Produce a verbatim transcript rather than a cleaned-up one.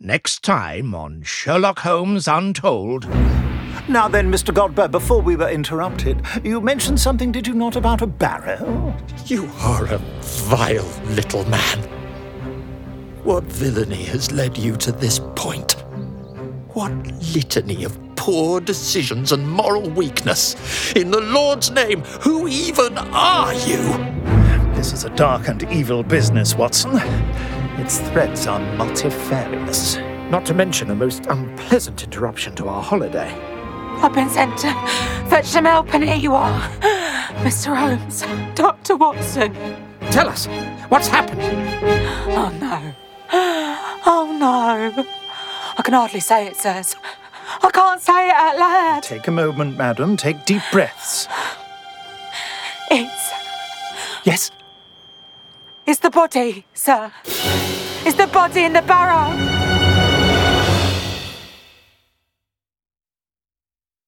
Next time on Sherlock Holmes Untold. Now then, Mister Godber, before we were interrupted, you mentioned something, did you not, about a barrow? You are a vile little man. What villainy has led you to this point? What litany of poor decisions and moral weakness? In the Lord's name, who even are you? This is a dark and evil business, Watson. Its threats are multifarious. Not to mention a most unpleasant interruption to our holiday. I've been sent to fetch some help, and here you are. Mister Holmes, Doctor Watson. Tell us, what's happened? Oh, no. Oh, no. I can hardly say it, sirs. I can't say it out loud. Take a moment, madam. Take deep breaths. It's... Yes? It's the body, sir. It's the body in the barrow.